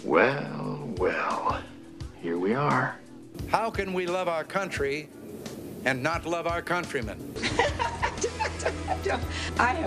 Well, well, here we are. How can we love our country and not love our countrymen? I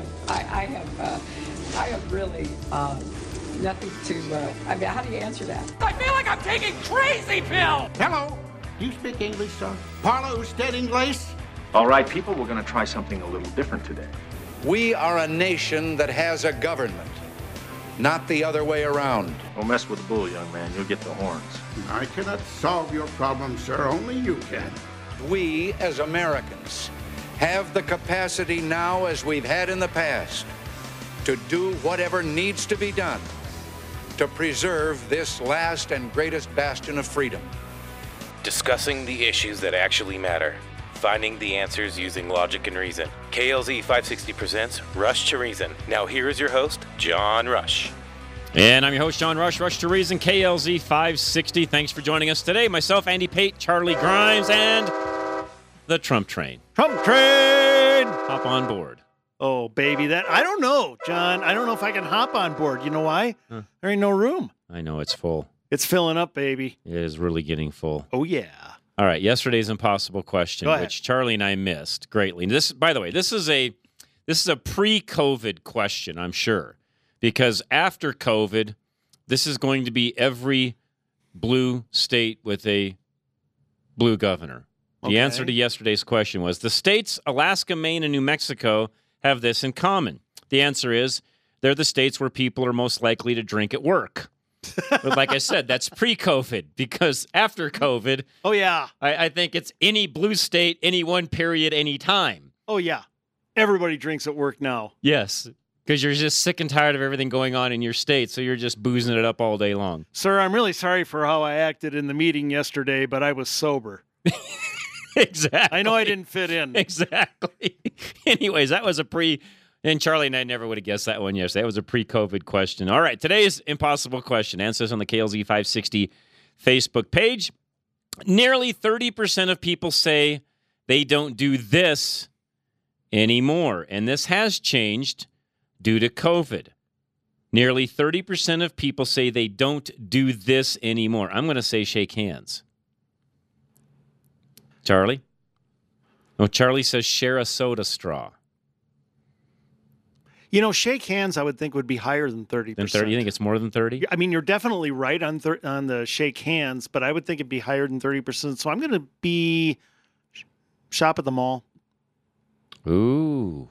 have really nothing to. I mean, how do you answer that? I feel like I'm taking crazy pills. Hello. Do you speak English, sir? Parlo usted inglés? All right, people, we're going to try something a little different today. We are a nation that has a government, not the other way around. Don't mess with the bull, young man. You'll get the horns. I cannot solve your problem, sir. Only you can. We, as Americans, have the capacity now, as we've had in the past, to do whatever needs to be done to preserve this last and greatest bastion of freedom. Discussing the issues that actually matter. Finding the answers using logic and reason. KLZ 560 presents Rush to Reason. Now here is your host, John Rush. And I'm your host, John Rush, Rush to Reason, KLZ 560. Thanks for joining us today. Myself, Andy Pate, Charlie Grimes, and the Trump Train. Trump Train! Hop on board. Oh, baby, I don't know, John. I don't know if I can hop on board. You know why? There ain't no room. I know, it's full. It's filling up, baby. It is really getting full. Oh, yeah. All right, yesterday's impossible question, which Charlie and I missed greatly. This, by the way, this is a pre-COVID question, I'm sure, because after COVID, this is going to be every blue state with a blue governor. The answer to yesterday's question was the states Alaska, Maine, and New Mexico have this in common. The answer is they're the states where people are most likely to drink at work. But like I said, that's pre-COVID, because after COVID, oh yeah, I think it's any blue state, any one period, any time. Oh yeah, everybody drinks at work now. Yes, because you're just sick and tired of everything going on in your state, so you're just boozing it up all day long. Sir, I'm really sorry for how I acted in the meeting yesterday, but I was sober. Exactly. I know I didn't fit in. Exactly. Anyways, that was and Charlie and I never would have guessed that one yesterday. That was a pre-COVID question. All right, today's impossible question. Answers on the KLZ 560 Facebook page. Nearly 30% of people say they don't do this anymore, and this has changed due to COVID. Nearly 30% of people say they don't do this anymore. I'm going to say shake hands. Charlie? Oh, Charlie says share a soda straw. You know, shake hands, I would think, would be higher than 30%. Than 30? You think it's more than 30? I mean, you're definitely right on the shake hands, but I would think it'd be higher than 30%. So I'm going to be shop at the mall. Ooh.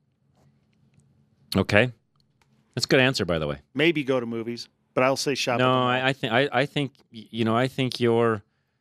Okay. That's a good answer, by the way. Maybe go to movies, but I'll say shop at the mall. No, I think you're...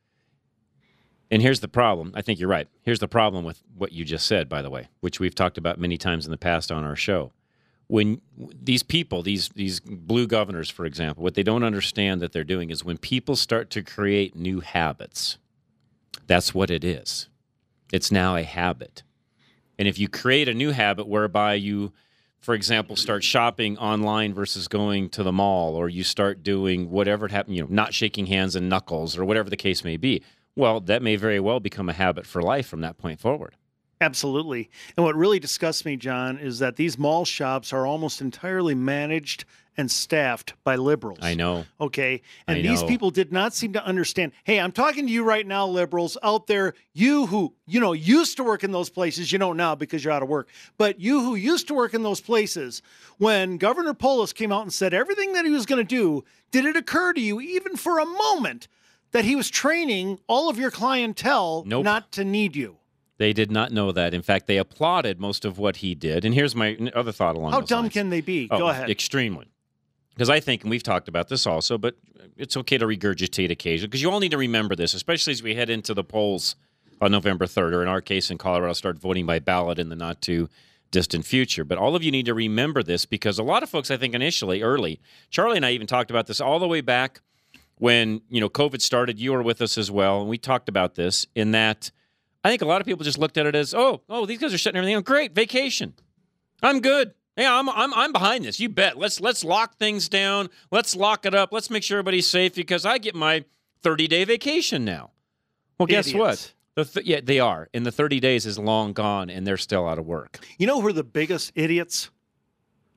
And here's the problem. I think you're right. Here's the problem with what you just said, by the way, which we've talked about many times in the past on our show. When these people, these blue governors, for example, what they don't understand that they're doing is when people start to create new habits, that's what it is. It's now a habit. And if you create a new habit whereby you, for example, start shopping online versus going to the mall, or you start doing whatever it happened, not shaking hands and knuckles or whatever the case may be, well, that may very well become a habit for life from that point forward. Absolutely. And what really disgusts me, John, is that these mall shops are almost entirely managed and staffed by liberals. I know. Okay. And these people did not seem to understand. Hey, I'm talking to you right now, liberals out there, you who, used to work in those places, you don't now because you're out of work, but you who used to work in those places, when Governor Polis came out and said everything that he was going to do, did it occur to you even for a moment that he was training all of your clientele not to need you? They did not know that. In fact, they applauded most of what he did. And here's my other thought along those lines. How dumb can they be? Go ahead. Extremely. Because I think, and we've talked about this also, but it's okay to regurgitate occasionally, because you all need to remember this, especially as we head into the polls on November 3rd, or in our case in Colorado, start voting by ballot in the not-too-distant future. But all of you need to remember this, because a lot of folks, I think, early, Charlie and I even talked about this all the way back when, COVID started. You were with us as well, and we talked about this, in that I think a lot of people just looked at it as, oh, these guys are shutting everything down. Great, vacation. I'm good. Yeah, I'm behind this. You bet. Let's lock things down. Let's lock it up. Let's make sure everybody's safe, because I get my 30-day vacation now. Well, guess what? They are. And the 30 days is long gone, and they're still out of work. You know who are the biggest idiots?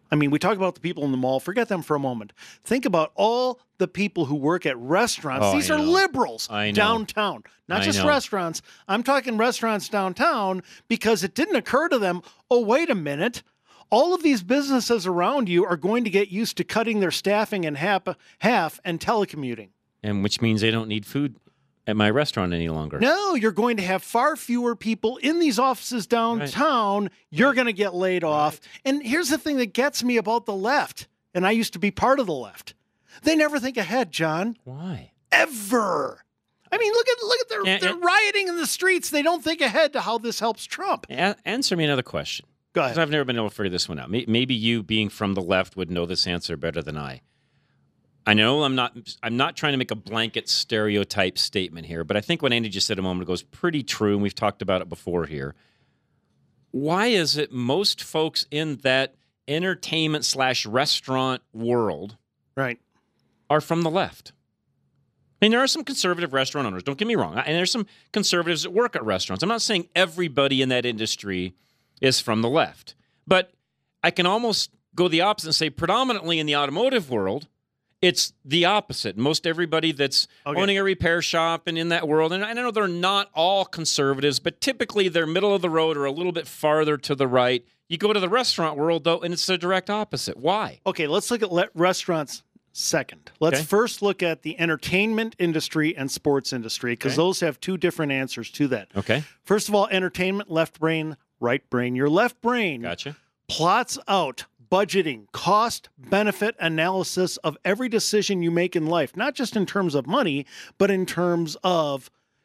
I mean, we talk about the people in the mall. Forget them for a moment. Think about all the people who work at restaurants. Oh, These I are know. liberals I know. downtown, not I just know. restaurants. I'm talking restaurants downtown because it didn't occur to them, oh, wait a minute. All of these businesses around you are going to get used to cutting their staffing in half and telecommuting. And which means they don't need food at my restaurant any longer. No, you're going to have far fewer people in these offices downtown. You're going to get laid off. And here's the thing that gets me about the left, and I used to be part of the left. They never think ahead, John. Why? Ever. I mean, look at they're rioting in the streets. They don't think ahead to how this helps Trump. Answer me another question. Go ahead. Because I've never been able to figure this one out. Maybe you, being from the left, would know this answer better than I. I know I'm not trying to make a blanket stereotype statement here, but I think what Andy just said a moment ago is pretty true, and we've talked about it before here. Why is it most folks in that entertainment/restaurant world are from the left? I mean, there are some conservative restaurant owners, don't get me wrong, and there's some conservatives that work at restaurants. I'm not saying everybody in that industry is from the left. But I can almost go the opposite and say predominantly in the automotive world, it's the opposite. Most everybody that's owning a repair shop and in that world, and I know they're not all conservatives, but typically they're middle of the road or a little bit farther to the right. You go to the restaurant world, though, and it's the direct opposite. Why? Okay, let's look at restaurants second. Let's first look at the entertainment industry and sports industry, because those have two different answers to that. Okay. First of all, entertainment, left brain, right brain. Your left brain plots out budgeting, cost-benefit analysis of every decision you make in life, not just in terms of money, but in terms of,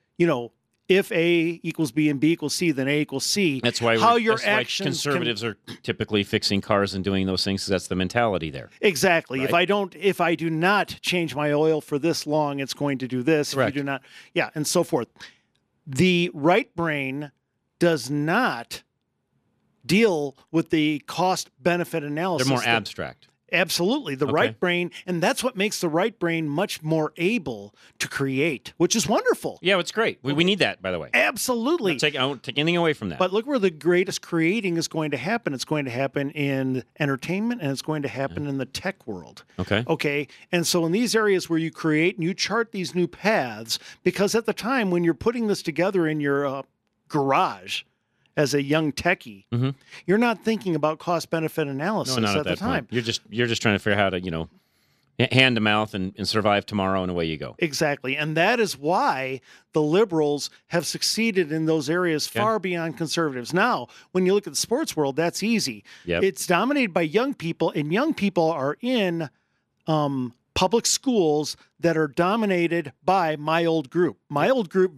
if A equals B and B equals C, then A equals C. That's why actions conservatives are typically fixing cars and doing those things, because that's the mentality there. Exactly. Right? If I do not change my oil for this long, it's going to do this. Correct. If you do not, and so forth. The right brain does not deal with the cost-benefit analysis. They're more abstract. Absolutely. The right brain, and that's what makes the right brain much more able to create, which is wonderful. Yeah, it's great. We need that, by the way. Absolutely. I won't take anything away from that. But look where the greatest creating is going to happen. It's going to happen in entertainment, and it's going to happen in the tech world. Okay. And so in these areas where you create and you chart these new paths, because at the time when you're putting this together in your garage as a young techie, you're not thinking about cost-benefit analysis not at the time. Point. You're just trying to figure out how to, hand to mouth and survive tomorrow, and away you go. Exactly. And that is why the liberals have succeeded in those areas far beyond conservatives. Now, when you look at the sports world, that's easy. It's dominated by young people, and young people are in public schools that are dominated by my old group. My old group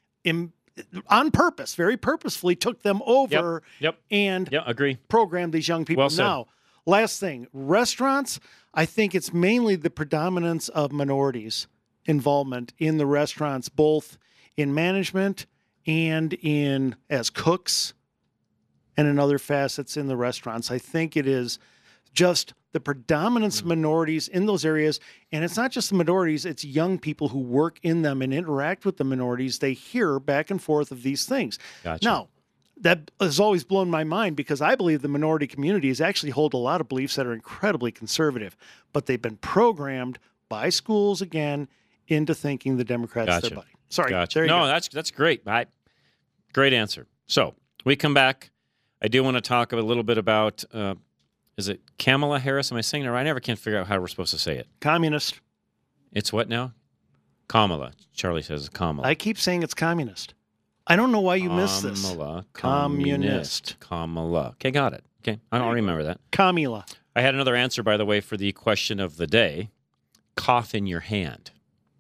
on purpose, very purposefully took them over and agree. programmed these young people. Now, last thing, restaurants, I think it's mainly the predominance of minorities involvement in the restaurants, both in management and as cooks and in other facets in the restaurants. I think it is just the predominance of minorities in those areas. And it's not just the minorities, it's young people who work in them and interact with the minorities. They hear back and forth of these things. Gotcha. Now, that has always blown my mind, because I believe the minority communities actually hold a lot of beliefs that are incredibly conservative, but they've been programmed by schools, again, into thinking the Democrats their buddy. Sorry. Gotcha. There you go. That's great. Great answer. So we come back. I do want to talk a little bit about... is it Kamala Harris? Am I saying it right? I never can figure out how we're supposed to say it. Communist. It's what now? Kamala. Charlie says Kamala. I keep saying it's communist. I don't know why you missed this. Communist. Kamala. Okay, got it. Okay, I don't remember that. Kamala. I had another answer, by the way, for the question of the day. Cough in your hand.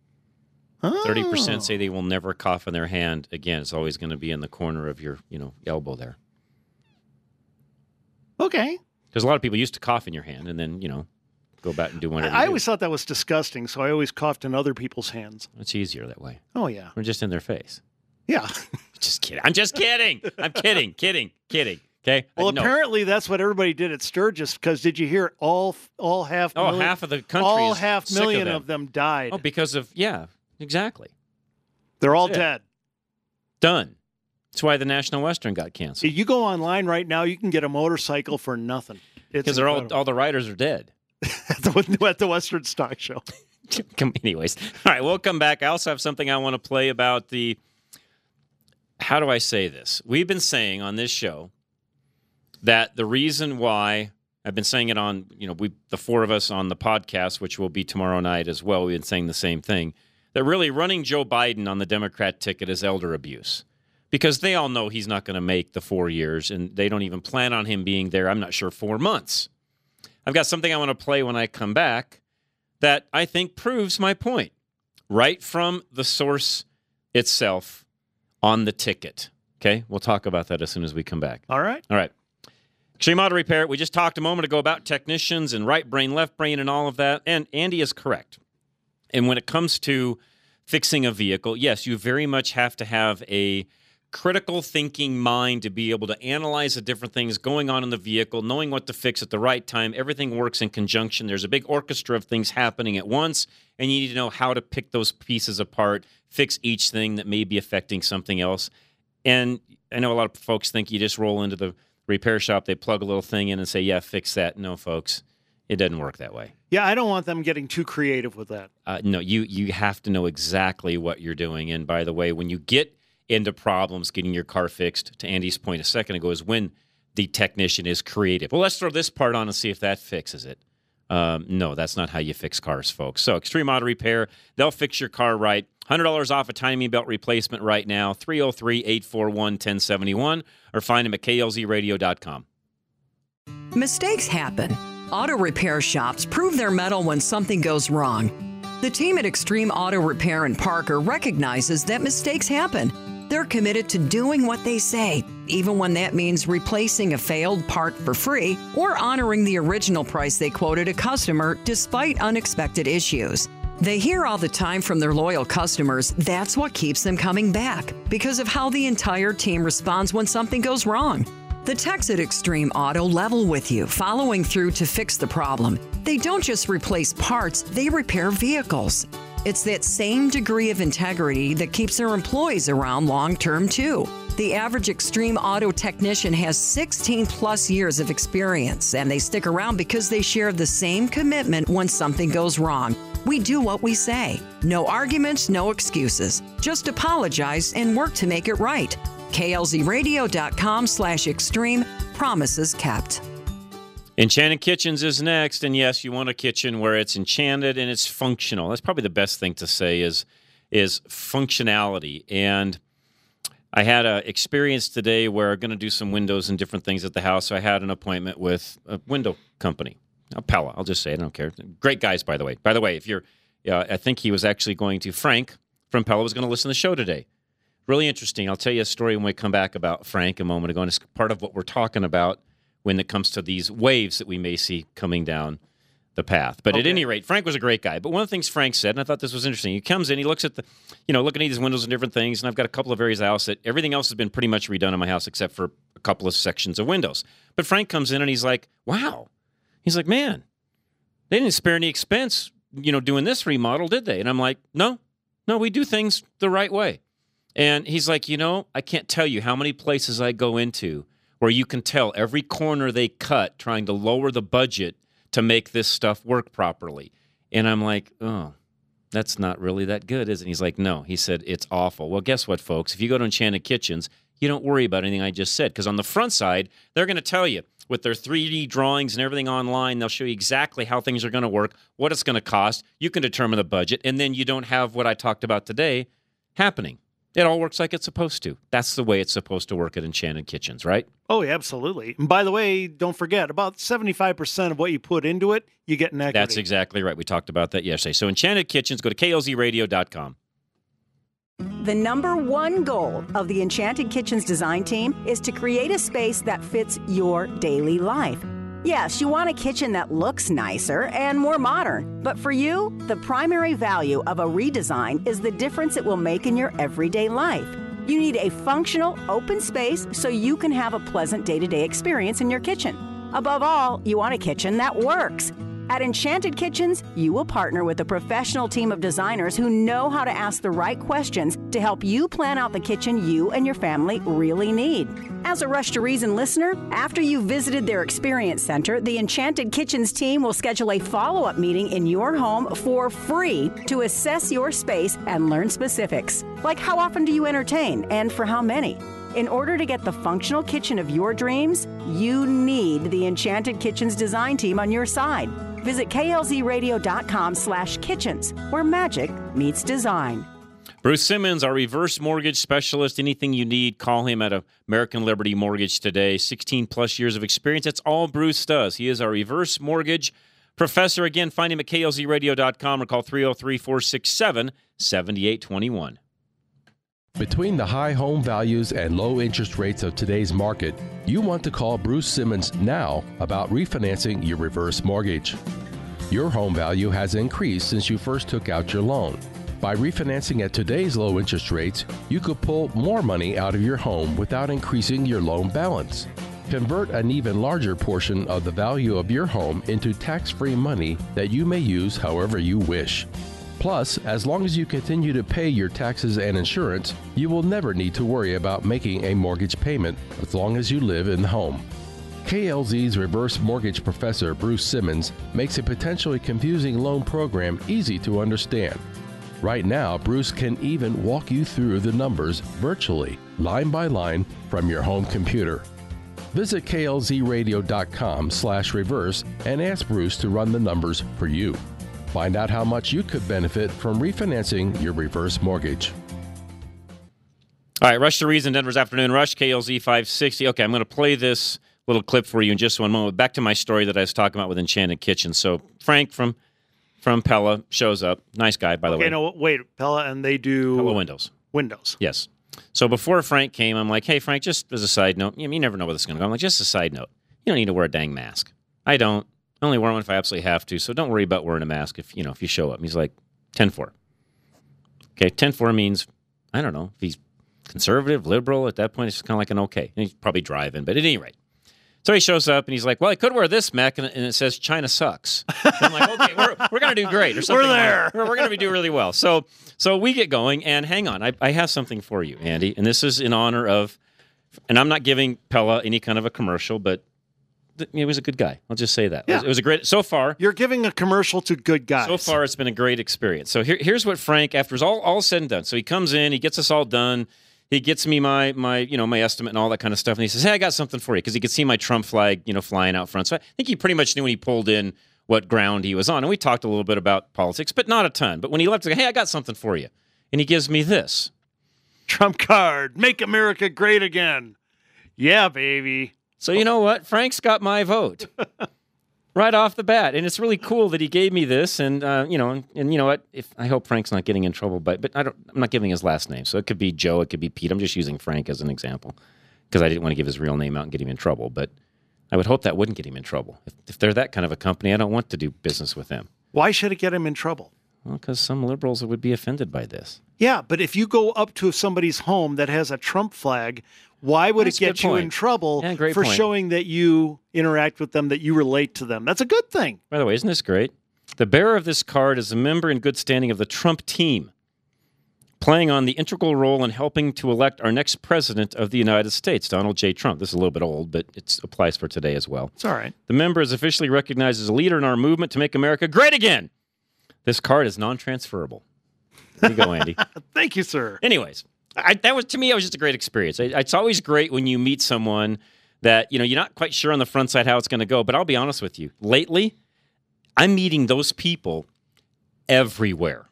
30% say they will never cough in their hand again. It's always going to be in the corner of your, elbow there. Okay. Because a lot of people used to cough in your hand and then, go back and do whatever. I always thought that was disgusting, so I always coughed in other people's hands. It's easier that way. Oh, yeah. Or just in their face. Yeah. Just kidding. I'm just kidding. I'm kidding. Okay. Well, apparently that's what everybody did at Sturgis, because did you hear all half million? Oh, half of the country all is half sick million of them died. Oh, because of, exactly. They're all That's it. dead. Done. That's why the National Western got canceled. You go online right now, you can get a motorcycle for nothing. Because they're all the riders are dead. at the Western Stock Show. Anyways, all right, we'll come back. I also have something I want to play about how do I say this? We've been saying on this show that the reason why, I've been saying it on, the four of us on the podcast, which will be tomorrow night as well, we've been saying the same thing, that really running Joe Biden on the Democrat ticket is elder abuse. Because they all know he's not going to make the 4 years, and they don't even plan on him being there, I'm not sure, 4 months. I've got something I want to play when I come back that I think proves my point, right from the source itself on the ticket. Okay? We'll talk about that as soon as we come back. All right. All right. Extreme Auto Repair, we just talked a moment ago about technicians and right brain, left brain, and all of that, and Andy is correct. And when it comes to fixing a vehicle, yes, you very much have to have a critical thinking mind to be able to analyze the different things going on in the vehicle, knowing what to fix at the right time. Everything works in conjunction. There's a big orchestra of things happening at once, and you need to know how to pick those pieces apart, fix each thing that may be affecting something else. And I know a lot of folks think you just roll into the repair shop, they plug a little thing in and say, yeah, fix that. No, folks, it doesn't work that way. Yeah, I don't want them getting too creative with that. No, you have to know exactly what you're doing. And by the way, when you get into problems getting your car fixed, to Andy's point a second ago, is when the technician is creative. Well, let's throw this part on and see if that fixes it. No, that's not how you fix cars, folks. So Extreme Auto Repair, they'll fix your car right. $100 off a timing belt replacement right now, 303-841-1071, or find them at klzradio.com. Mistakes happen. Auto repair shops prove their mettle when something goes wrong. The team at Extreme Auto Repair in Parker recognizes that mistakes happen. They're committed to doing what they say, even when that means replacing a failed part for free or honoring the original price they quoted a customer despite unexpected issues. They hear all the time from their loyal customers that's what keeps them coming back, because of how the entire team responds when something goes wrong. The techs at Extreme Auto level with you, following through to fix the problem. They don't just replace parts, they repair vehicles. It's that same degree of integrity that keeps their employees around long-term, too. The average Extreme Auto technician has 16-plus years of experience, and they stick around because they share the same commitment when something goes wrong. We do what we say. No arguments, no excuses. Just apologize and work to make it right. klzradio.com/extreme. Promises kept. Enchanted Kitchens is next, and yes, you want a kitchen where it's enchanted and it's functional. That's probably the best thing to say is functionality. And I had an experience today where I'm going to do some windows and different things at the house. So I had an appointment with a window company, Pella. I'll just say it. I don't care. Great guys, by the way. By the way, if you're, I think he was actually going to, Frank from Pella was going to listen to the show today. Really interesting. I'll tell you a story when we come back about Frank a moment ago, and it's part of what we're talking about when it comes to these waves that we may see coming down the path. But at any rate, Frank was a great guy. But one of the things Frank said, and I thought this was interesting, he comes in, he looks at the, looking at these windows and different things, and I've got a couple of areas of the house that everything else has been pretty much redone in my house except for a couple of sections of windows. But Frank comes in and he's like, wow. He's like, man, they didn't spare any expense, doing this remodel, did they? And I'm like, no, we do things the right way. And he's like, I can't tell you how many places I go into where you can tell every corner they cut trying to lower the budget to make this stuff work properly. And I'm like, oh, that's not really that good, is it? And he's like, no. He said, it's awful. Well, guess what, folks? If you go to Enchanted Kitchens, you don't worry about anything I just said, because on the front side, they're going to tell you with their 3D drawings and everything online, they'll show you exactly how things are going to work, what it's going to cost. You can determine the budget, and then you don't have what I talked about today happening. It all works like it's supposed to. That's the way it's supposed to work at Enchanted Kitchens, right? Oh, yeah, absolutely. And by the way, don't forget, about 75% of what you put into it, you get in equity. That's exactly right. We talked about that yesterday. So Enchanted Kitchens, go to klzradio.com. The number one goal of the Enchanted Kitchens design team is to create a space that fits your daily life. Yes, you want a kitchen that looks nicer and more modern. But for you, the primary value of a redesign is the difference it will make in your everyday life. You need a functional, open space so you can have a pleasant day-to-day experience in your kitchen. Above all, you want a kitchen that works. At Enchanted Kitchens, you will partner with a professional team of designers who know how to ask the right questions to help you plan out the kitchen you and your family really need. As a Rush to Reason listener, after you've visited their Experience Center, the Enchanted Kitchens team will schedule a follow-up meeting in your home for free to assess your space and learn specifics, like how often do you entertain and for how many. In order to get the functional kitchen of your dreams, you need the Enchanted Kitchens design team on your side. Visit klzradio.com/kitchens, where magic meets design. Bruce Simmons, our reverse mortgage specialist. Anything you need, call him at American Liberty Mortgage today. 16-plus years of experience. That's all Bruce does. He is our reverse mortgage professor. Again, find him at klzradio.com or call 303-467-7821. Between the high home values and low interest rates of today's market, you want to call Bruce Simmons now about refinancing your reverse mortgage. Your home value has increased since you first took out your loan. By refinancing at today's low interest rates, you could pull more money out of your home without increasing your loan balance. Convert an even larger portion of the value of your home into tax-free money that you may use however you wish. Plus, as long as you continue to pay your taxes and insurance, you will never need to worry about making a mortgage payment as long as you live in the home. KLZ's reverse mortgage professor, Bruce Simmons, makes a potentially confusing loan program easy to understand. Right now, Bruce can even walk you through the numbers virtually, line by line, from your home computer. Visit klzradio.com/reverse and ask Bruce to run the numbers for you. Find out how much you could benefit from refinancing your reverse mortgage. All right, Rush to Reason, Denver's Afternoon Rush, KLZ 560. Okay, I'm going to play this little clip for you in just one moment. Back to my story that I was talking about with Enchanted Kitchen. So Frank from Pella shows up. Nice guy, by the way. Okay, no, wait. Pella, and they do... Pella Windows. Windows. Yes. So before Frank came, I'm like, hey, Frank, just as a side note, you never know where this is going to go. I'm like, just a side note. You don't need to wear a dang mask. I don't. I only wear one if I absolutely have to, so don't worry about wearing a mask if you show up. And he's like, 10-4. Okay, 10-4 means, I don't know, if he's conservative, liberal, at that point, it's kind of like an okay. And he's probably driving, but at any rate. So he shows up, and he's like, well, I could wear this mask, and it says China sucks. And I'm like, okay, we're going to do great. Or something. We're there. We're going to do really well. So we get going, and hang on. I have something for you, Andy, and this is in honor of, and I'm not giving Pella any kind of a commercial, but he was a good guy. I'll just say that. Yeah. It was a great, so far. You're giving a commercial to good guys. So far, it's been a great experience. So here's what Frank, after it's all said and done. So he comes in, he gets us all done. He gets me my estimate and all that kind of stuff. And he says, hey, I got something for you. Because he could see my Trump flag, flying out front. So I think he pretty much knew when he pulled in what ground he was on. And we talked a little bit about politics, but not a ton. But when he left, he goes, hey, I got something for you. And he gives me this. Trump card. Make America great again. Yeah, baby. So you know what? Frank's got my vote right off the bat, and it's really cool that he gave me this. And you know what? I hope Frank's not getting in trouble, but I'm not giving his last name, so it could be Joe, it could be Pete. I'm just using Frank as an example because I didn't want to give his real name out and get him in trouble. But I would hope that wouldn't get him in trouble. If they're that kind of a company, I don't want to do business with them. Why should it get him in trouble? Well, because some liberals would be offended by this. Yeah, but if you go up to somebody's home that has a Trump flag, why would it get you in trouble for showing that you interact with them, that you relate to them? That's a good thing. By the way, isn't this great? The bearer of this card is a member in good standing of the Trump team, playing on the integral role in helping to elect our next president of the United States, Donald J. Trump. This is a little bit old, but it applies for today as well. It's all right. The member is officially recognized as a leader in our movement to make America great again. This card is non-transferable. There you go, Andy. Thank you, sir. Anyways. That was just a great experience. It's always great when you meet someone that, you're not quite sure on the front side how it's going to go. But I'll be honest with you. Lately, I'm meeting those people everywhere.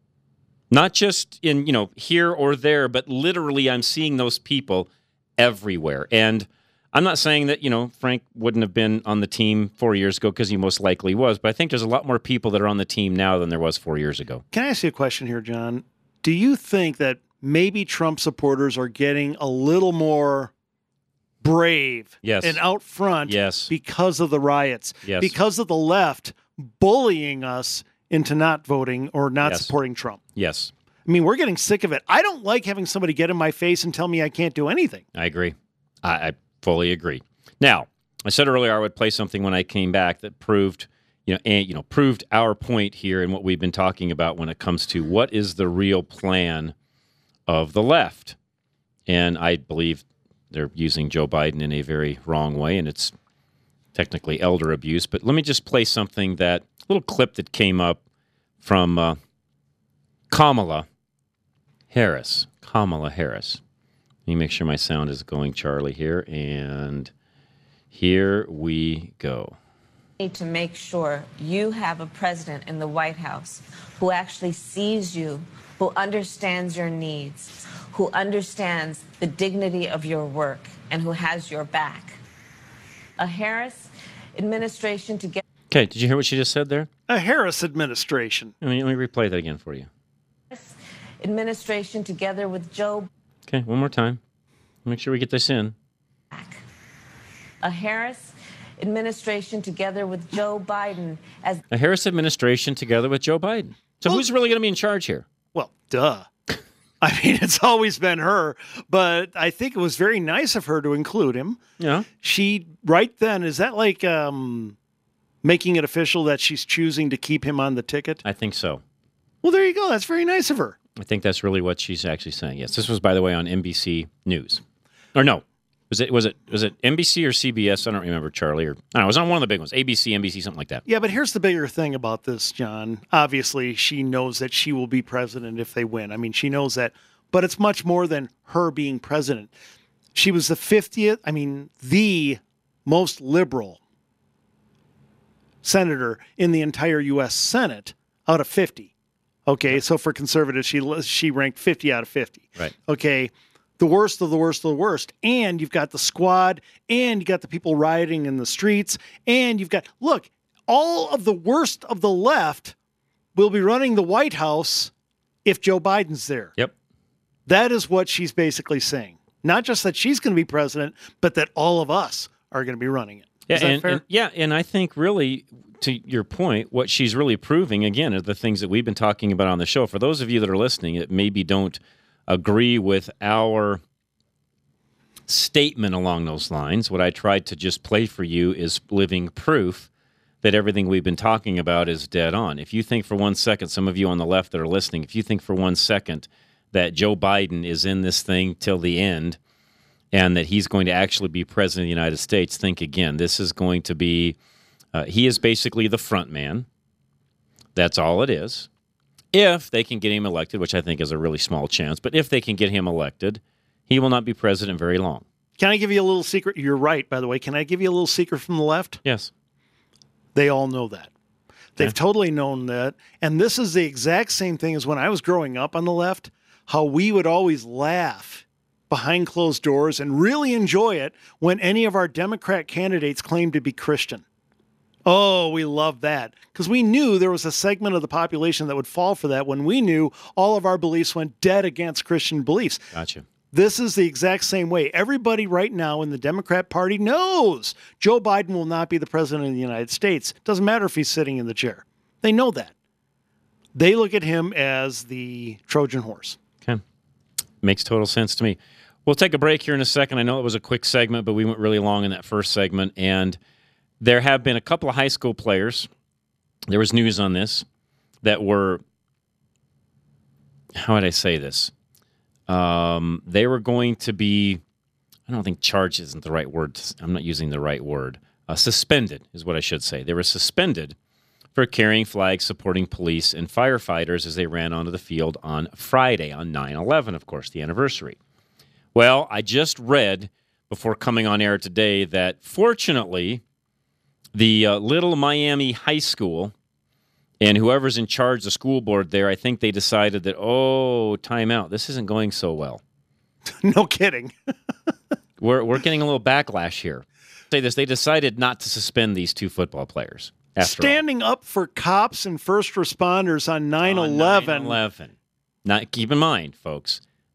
Not just in, here or there, but literally I'm seeing those people everywhere. And I'm not saying that, Frank wouldn't have been on the team 4 years ago because he most likely was. But I think there's a lot more people that are on the team now than there was 4 years ago. Can I ask you a question here, John? Do you think that maybe Trump supporters are getting a little more brave and out front because of the riots, because of the left bullying us into not voting or not supporting Trump? Yes. I mean, we're getting sick of it. I don't like having somebody get in my face and tell me I can't do anything. I agree. I fully agree. Now, I said earlier I would play something when I came back that proved proved our point here and what we've been talking about when it comes to what is the real plan of the left. And I believe they're using Joe Biden in a very wrong way, and it's technically elder abuse. But let me just play something, that little clip that came up from Kamala Harris. Kamala Harris. Let me make sure my sound is going, Charlie, here. And here we go. Need to make sure you have a president in the White House who actually sees you, who understands your needs, who understands the dignity of your work, and who has your back. A Harris administration to get... Okay, did you hear what she just said there? A Harris administration. Let me replay that again for you. Administration together with Joe... Okay, one more time. Make sure we get this in. A Harris administration together with Joe Biden as... A Harris administration together with Joe Biden. So who's really going to be in charge here? Well, duh. I mean, it's always been her, but I think it was very nice of her to include him. Yeah. She, right then, is that like making it official that she's choosing to keep him on the ticket? I think so. Well, there you go. That's very nice of her. I think that's really what she's actually saying. Yes, this was, by the way, on NBC News. Or no, was it NBC or CBS? I don't remember, Charlie. Or I don't know, it was on one of the big ones, ABC, NBC, something like that. Yeah, but here's the bigger thing about this, John. Obviously, she knows that she will be president if they win. I mean, she knows that, but it's much more than her being president. She was the most liberal senator in the entire U.S. Senate out of 50. Okay, so for conservatives, she ranked 50 out of 50. Right. Okay, the worst of the worst of the worst. And you've got the squad, and you got the people rioting in the streets, and you've got, look, all of the worst of the left will be running the White House if Joe Biden's there. Yep. That is what she's basically saying. Not just that she's going to be president, but that all of us are going to be running it. Is that fair? And I think really, to your point, what she's really proving, again, are the things that we've been talking about on the show. For those of you that are listening that maybe don't agree with our statement along those lines, what I tried to just play for you is living proof that everything we've been talking about is dead on. If you think for 1 second, some of you on the left that are listening, if you think for 1 second that Joe Biden is in this thing till the end and that he's going to actually be president of the United States, think again. This is going to be, he is basically the front man. That's all it is. If they can get him elected, which I think is a really small chance, but if they can get him elected, he will not be president very long. Can I give you a little secret? You're right, by the way. Can I give you a little secret from the left? Yes. They all know that. They've totally known that. And this is the exact same thing as when I was growing up on the left, how we would always laugh behind closed doors and really enjoy it when any of our Democrat candidates claimed to be Christian. Oh, we love that because we knew there was a segment of the population that would fall for that when we knew all of our beliefs went dead against Christian beliefs. Gotcha. This is the exact same way. Everybody right now in the Democrat Party knows Joe Biden will not be the president of the United States. Doesn't matter if he's sitting in the chair. They know that. They look at him as the Trojan horse. Okay. Makes total sense to me. We'll take a break here in a second. I know it was a quick segment, but we went really long in that first segment. And there have been a couple of high school players, there was news on this, that were, how would I say this? They were going to be, I don't think charged isn't the right word. I'm not using the right word. Suspended is what I should say. They were suspended for carrying flags supporting police and firefighters as they ran onto the field on Friday, on 9/11, of course, the anniversary. Well, I just read before coming on air today that fortunately, the Little Miami High School and whoever's in charge of the school board there, I think they decided that, time out. This isn't going so well. No kidding. We're getting a little backlash here. Say this, they decided not to suspend these two football players. Standing up for cops and first responders on 9/11. 9/11. Keep in mind, folks,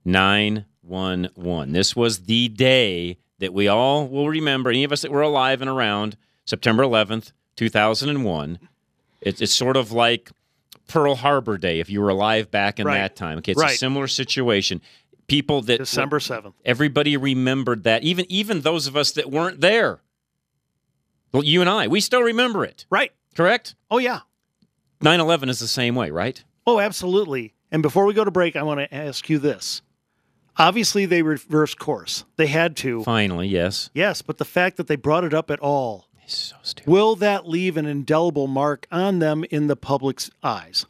9/11. This was the day that we all will remember, any of us that were alive and around, September 11th, 2001. It's sort of like Pearl Harbor Day, if you were alive back in that time. Okay, it's a similar situation. People that December 7th. Everybody remembered that. Even those of us that weren't there. Well, you and I, we still remember it. Right. Correct? Oh, yeah. 9/11 is the same way, right? Oh, absolutely. And before we go to break, I want to ask you this. Obviously, they reversed course. They had to. Finally, yes. Yes, but the fact that they brought it up at all, it's so stupid. Will that leave an indelible mark on them in the public's eyes?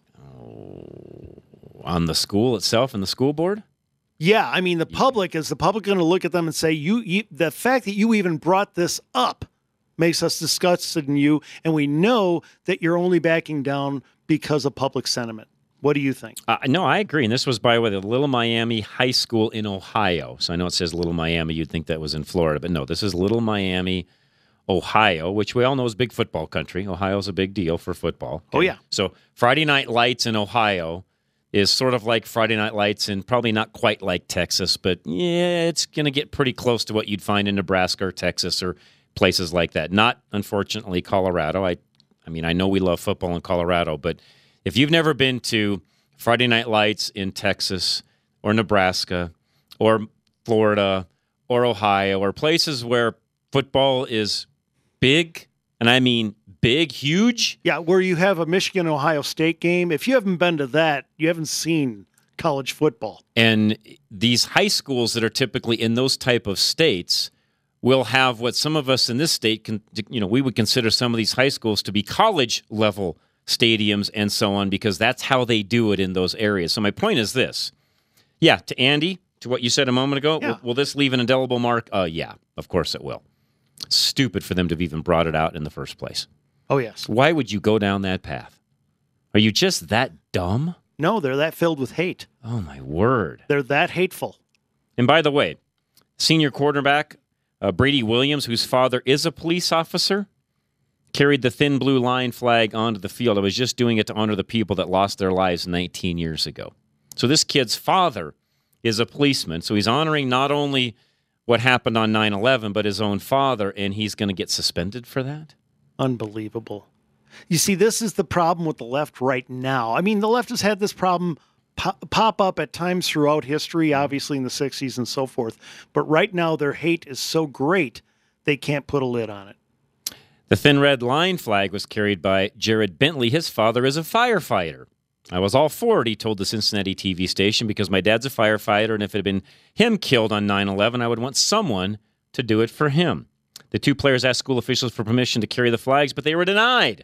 On the school itself and the school board? Yeah, I mean, the public, is the public going to look at them and say, the fact that you even brought this up makes us disgusted in you, and we know that you're only backing down because of public sentiment. What do you think? No, I agree. And this was by way of the Little Miami High School in Ohio. So I know it says Little Miami. You'd think that was in Florida. But no, this is Little Miami, Ohio, which we all know is big football country. Ohio's a big deal for football. Okay? Oh, yeah. So Friday Night Lights in Ohio is sort of like Friday Night Lights, and probably not quite like Texas. But, yeah, it's going to get pretty close to what you'd find in Nebraska or Texas or places like that. Not, unfortunately, Colorado. I mean, I know we love football in Colorado, but if you've never been to Friday Night Lights in Texas or Nebraska or Florida or Ohio or places where football is big, and I mean big, huge. Yeah, where you have a Michigan-Ohio State game. If you haven't been to that, you haven't seen college football. And these high schools that are typically in those type of states will have what some of us in this state, we would consider some of these high schools to be college-level stadiums and so on, because that's how they do it in those areas. So my point is this. Yeah, to Andy, to what you said a moment ago, yeah. Will this leave an indelible mark? Yeah, of course it will. Stupid for them to have even brought it out in the first place. Oh, yes. Why would you go down that path? Are you just that dumb? No, they're that filled with hate. Oh, my word. They're that hateful. And by the way, senior quarterback Brady Williams, whose father is a police officer, carried the thin blue line flag onto the field. I was just doing it to honor the people that lost their lives 19 years ago. So this kid's father is a policeman, so he's honoring not only what happened on 9/11, but his own father, and he's going to get suspended for that? Unbelievable. You see, this is the problem with the left right now. I mean, the left has had this problem pop up at times throughout history, obviously in the 60s and so forth, but right now their hate is so great they can't put a lid on it. The thin red line flag was carried by Jared Bentley. His father is a firefighter. I was all for it, he told the Cincinnati TV station, because my dad's a firefighter, and if it had been him killed on 9/11, I would want someone to do it for him. The two players asked school officials for permission to carry the flags, but they were denied.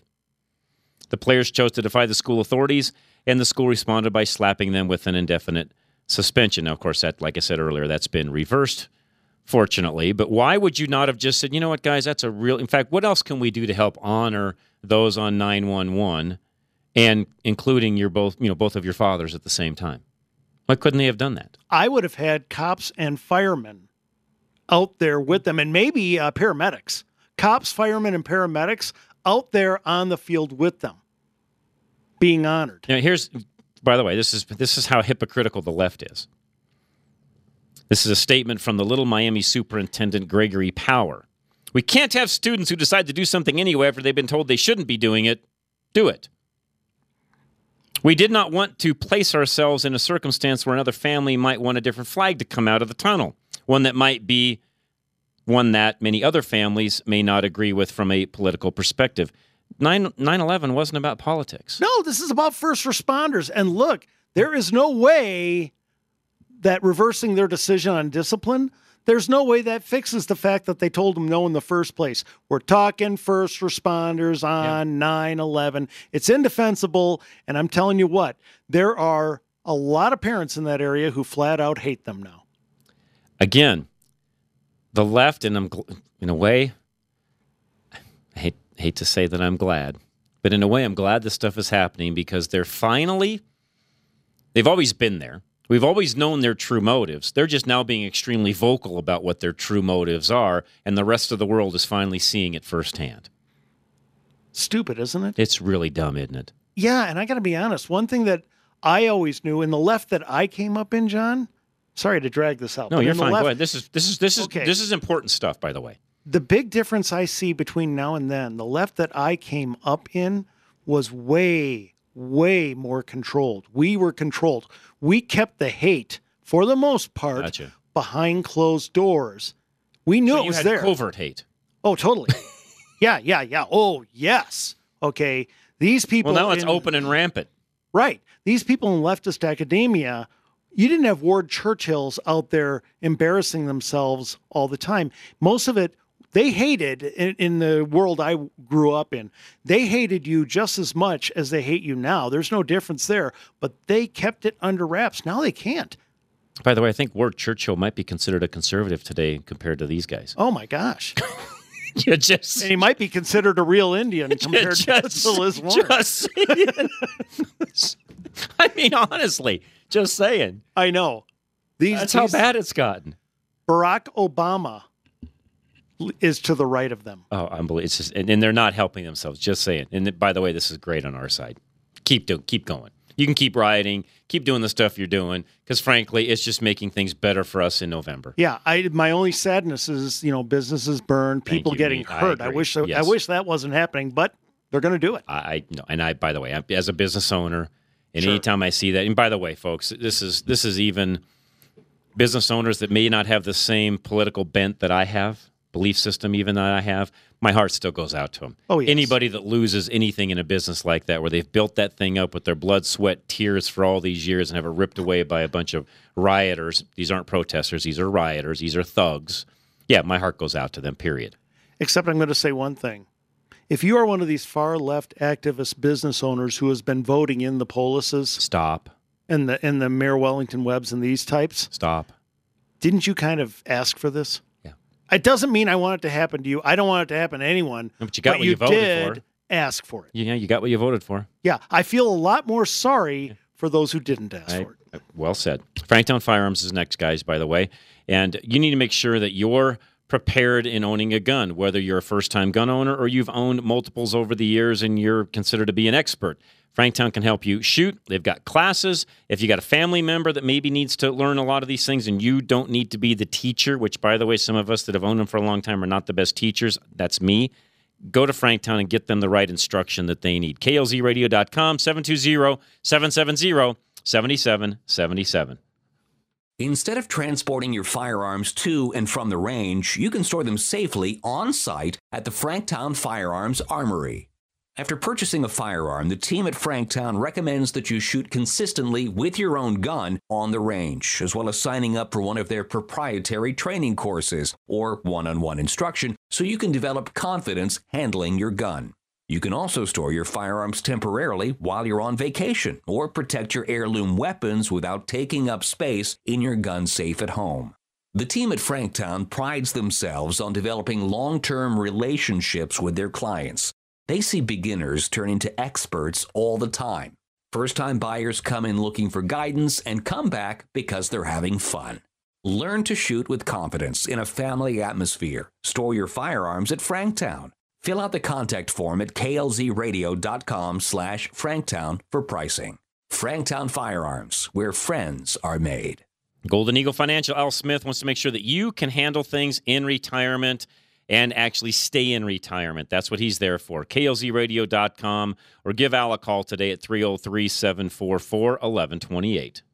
The players chose to defy the school authorities, and the school responded by slapping them with an indefinite suspension. Now, of course, that, like I said earlier, that's been reversed, fortunately. But why would you not have just said, you know what, guys, that's a real... In fact, what else can we do to help honor those on 9/11, and including both of your fathers at the same time? Why couldn't they have done that? I would have had cops and firemen out there with them, and maybe paramedics. Cops, firemen, and paramedics out there on the field with them, being honored. Now, by the way, this is how hypocritical the left is. This is a statement from the Little Miami Superintendent Gregory Power. We can't have students who decide to do something anyway after they've been told they shouldn't be doing it, do it. We did not want to place ourselves in a circumstance where another family might want a different flag to come out of the tunnel, one that might be one that many other families may not agree with from a political perspective. 9/11 wasn't about politics. No, this is about first responders. And look, there is no way that reversing their decision on discipline, there's no way that fixes the fact that they told them no in the first place. We're talking first responders on 9/11. It's indefensible, and I'm telling you what, there are a lot of parents in that area who flat out hate them now. Again, the left, and in a way, I hate to say that I'm glad, but in a way I'm glad this stuff is happening, because they've always been there. We've always known their true motives. They're just now being extremely vocal about what their true motives are, and the rest of the world is finally seeing it firsthand. Stupid, isn't it? It's really dumb, isn't it? Yeah, and I got to be honest, one thing that I always knew in the left that I came up in, John, sorry to drag this out. No, you're fine. Left, go ahead. This is important stuff, by the way. The big difference I see between now and then, the left that I came up in was way more controlled. We were controlled. We kept the hate, for the most part, behind closed doors. We knew it was there. Covert hate. Oh, totally. Yeah. Oh, yes. Okay. These people... Well, now it's open and rampant. Right. These people in leftist academia you didn't have Ward Churchills out there embarrassing themselves all the time. Most of it, they hated, in the world I grew up in, they hated you just as much as they hate you now. There's no difference there, but they kept it under wraps. Now they can't. By the way, I think Ward Churchill might be considered a conservative today compared to these guys. Oh, my gosh. And he might be considered a real Indian compared to Liz Warren. Just saying. I mean, honestly, just saying. I know. That's how bad it's gotten. Barack Obama is to the right of them. Oh, unbelievable. It's just, and they're not helping themselves, just saying. And by the way, this is great on our side. Keep going. You can keep rioting, keep doing the stuff you're doing, because frankly, it's just making things better for us in November. Yeah, my only sadness is, businesses burn, people getting hurt. I wish that wasn't happening, but they're going to do it. I know, and by the way, as a business owner, and anytime I see that, and by the way, folks, this is even business owners that may not have the same political bent that I have, belief system even that I have, my heart still goes out to them. Oh, yes. Anybody that loses anything in a business like that, where they've built that thing up with their blood, sweat, tears for all these years and have it ripped away by a bunch of rioters. These aren't protesters. These are rioters. These are thugs. Yeah, my heart goes out to them, period. Except I'm going to say one thing. If you are one of these far-left activist business owners who has been voting in the Polises... Stop. And the Mayor Wellington Webbs and these types... Stop. Didn't you kind of ask for this? Yeah. It doesn't mean I want it to happen to you. I don't want it to happen to anyone. No, but you got what you voted for. Ask for it. Yeah, you got what you voted for. Yeah, I feel a lot more sorry for those who didn't ask for it. Well said. Franktown Firearms is next, guys, by the way. And you need to make sure that you're prepared in owning a gun, whether you're a first-time gun owner or you've owned multiples over the years and you're considered to be an expert. Franktown can help you shoot. They've got classes. If you got a family member that maybe needs to learn a lot of these things and you don't need to be the teacher, which, by the way, some of us that have owned them for a long time are not the best teachers. That's me. Go to Franktown and get them the right instruction that they need. KLZradio.com, 720-770-7777. Instead of transporting your firearms to and from the range, you can store them safely on-site at the Franktown Firearms Armory. After purchasing a firearm, the team at Franktown recommends that you shoot consistently with your own gun on the range, as well as signing up for one of their proprietary training courses or one-on-one instruction so you can develop confidence handling your gun. You can also store your firearms temporarily while you're on vacation or protect your heirloom weapons without taking up space in your gun safe at home. The team at Franktown prides themselves on developing long-term relationships with their clients. They see beginners turn into experts all the time. First-time buyers come in looking for guidance and come back because they're having fun. Learn to shoot with confidence in a family atmosphere. Store your firearms at Franktown. Fill out the contact form at klzradio.com/Franktown for pricing. Franktown Firearms, where friends are made. Golden Eagle Financial, Al Smith wants to make sure that you can handle things in retirement and actually stay in retirement. That's what he's there for. klzradio.com, or give Al a call today at 303-744-1128.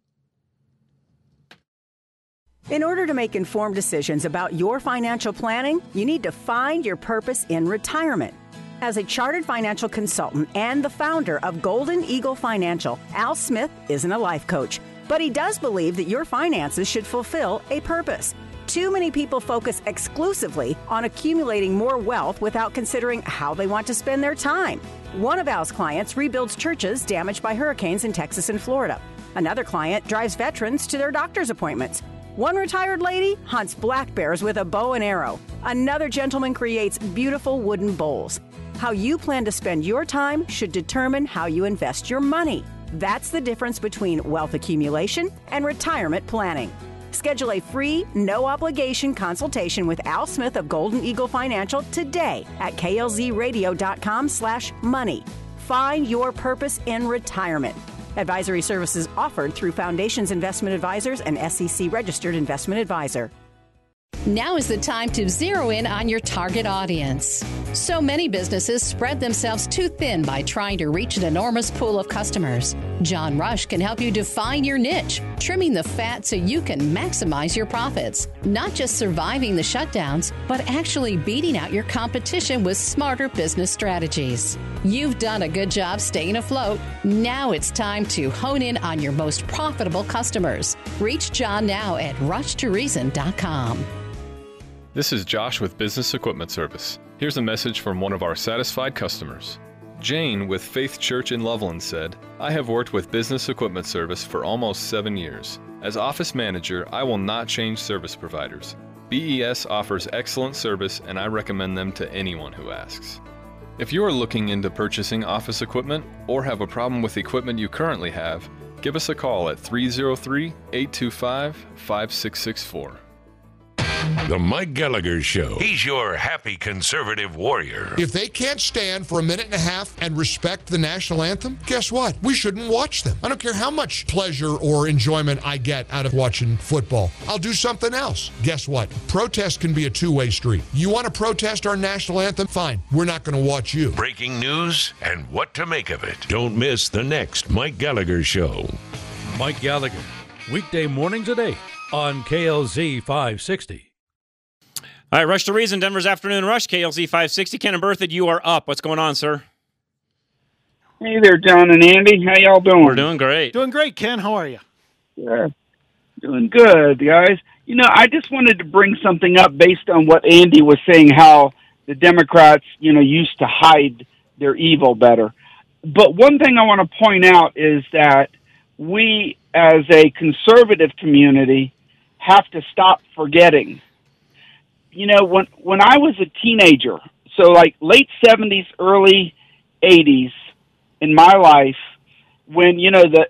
In order to make informed decisions about your financial planning, you need to find your purpose in retirement. As a chartered financial consultant and the founder of Golden Eagle Financial, Al Smith isn't a life coach, but he does believe that your finances should fulfill a purpose. Too many people focus exclusively on accumulating more wealth without considering how they want to spend their time. One of Al's clients rebuilds churches damaged by hurricanes in Texas and Florida. Another client drives veterans to their doctor's appointments. One retired lady hunts black bears with a bow and arrow. Another gentleman creates beautiful wooden bowls. How you plan to spend your time should determine how you invest your money. That's the difference between wealth accumulation and retirement planning. Schedule a free, no-obligation consultation with Al Smith of Golden Eagle Financial today at klzradio.com/money. Find your purpose in retirement. Advisory services offered through Foundations Investment Advisors and SEC-registered investment advisor. Now is the time to zero in on your target audience. So many businesses spread themselves too thin by trying to reach an enormous pool of customers. John Rush can help you define your niche, trimming the fat so you can maximize your profits. Not just surviving the shutdowns, but actually beating out your competition with smarter business strategies. You've done a good job staying afloat. Now it's time to hone in on your most profitable customers. Reach John now at rushtoreason.com. This is Josh with Business Equipment Service. Here's a message from one of our satisfied customers. Jane with Faith Church in Loveland said, I have worked with Business Equipment Service for almost 7 years. As office manager, I will not change service providers. BES offers excellent service and I recommend them to anyone who asks. If you are looking into purchasing office equipment or have a problem with equipment you currently have, give us a call at 303-825-5664. The Mike Gallagher Show. He's your happy conservative warrior. If they can't stand for a minute and a half and respect the national anthem, guess what? We shouldn't watch them. I don't care how much pleasure or enjoyment I get out of watching football. I'll do something else. Guess what? Protest can be a two-way street. You want to protest our national anthem? Fine. We're not going to watch you. Breaking news and what to make of it. Don't miss the next Mike Gallagher Show. Mike Gallagher, weekday mornings at 8 on KLZ 560. All right, Rush to Reason, Denver's Afternoon Rush, KLZ 560. Ken and Bertha, you are up. What's going on, sir? Hey there, John and Andy. How y'all doing? We're doing great. Doing great, Ken. How are you? Yeah, doing good, guys. You know, I just wanted to bring something up based on what Andy was saying, how the Democrats, used to hide their evil better. But one thing I want to point out is that we, as a conservative community, have to stop forgetting. When I was a teenager, so like late 70s, early 80s in my life, when, the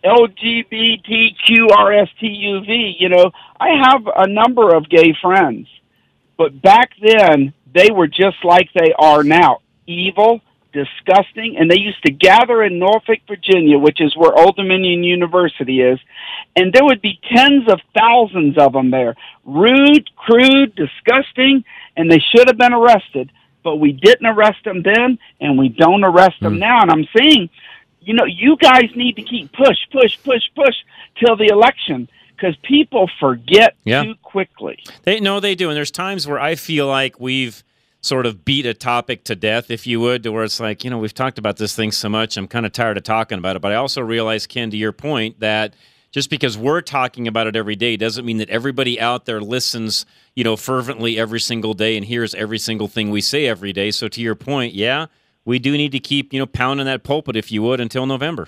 LGBTQRSTUV, I have a number of gay friends. But back then, they were just like they are now. Evil, disgusting, and they used to gather in Norfolk, Virginia, which is where Old Dominion University is, and there would be tens of thousands of them there. Rude, crude, disgusting, and they should have been arrested, but we didn't arrest them then, and we don't arrest them now. And I'm saying, you guys need to keep push till the election, because people forget too quickly. They do, and there's times where I feel like we've sort of beat a topic to death, if you would, to where it's like, we've talked about this thing so much, I'm kind of tired of talking about it. But I also realize, Ken, to your point, that just because we're talking about it every day doesn't mean that everybody out there listens, fervently every single day and hears every single thing we say every day. So to your point, we do need to keep, pounding that pulpit, if you would, until November.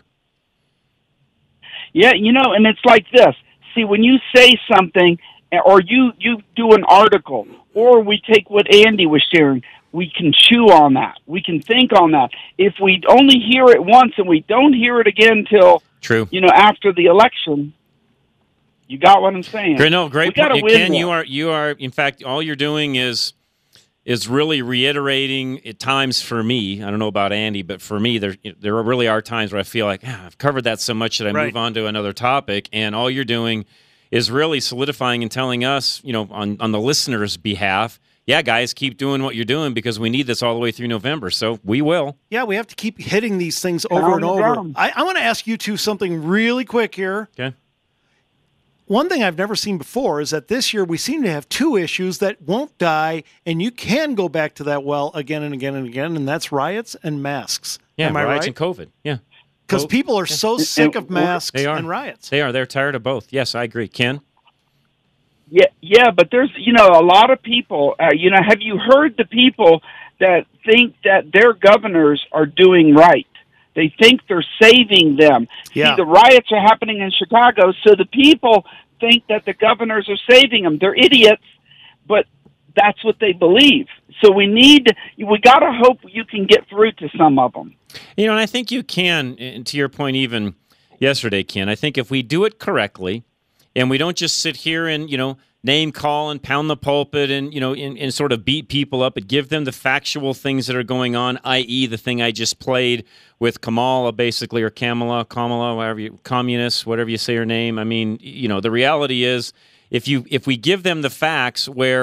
Yeah, and it's like this. See, when you say something, or you do an article, or we take what Andy was sharing, we can chew on that. We can think on that. If we only hear it once and we don't hear it again till after the election, you got what I'm saying? Great, Ken, win. You are. In fact, all you're doing is really reiterating at times for me. I don't know about Andy, but for me, there really are times where I feel like I've covered that so much that I move on to another topic, and all you're doing is really solidifying and telling us, on the listeners' behalf, guys, keep doing what you're doing because we need this all the way through November. So we will. Yeah, we have to keep hitting these things over and over. I want to ask you two something really quick here. Okay. One thing I've never seen before is that this year we seem to have two issues that won't die, and you can go back to that well again and again and again, and that's riots and masks. Yeah, Am I riots right? and COVID. Yeah. Because people are so sick of masks and riots. They are. They're tired of both. Yes, I agree. Ken? Yeah, but there's, a lot of people, have you heard the people that think that their governors are doing right? They think they're saving them. Yeah. See, the riots are happening in Chicago, so the people think that the governors are saving them. They're idiots, but that's what they believe. So we got to hope you can get through to some of them. And I think you can, and to your point even yesterday, Ken, I think if we do it correctly and we don't just sit here and, name call and pound the pulpit and, and sort of beat people up, but give them the factual things that are going on, i.e. the thing I just played with Kamala, basically, or Kamala, communist, whatever you say her name. I mean, the reality is if we give them the facts where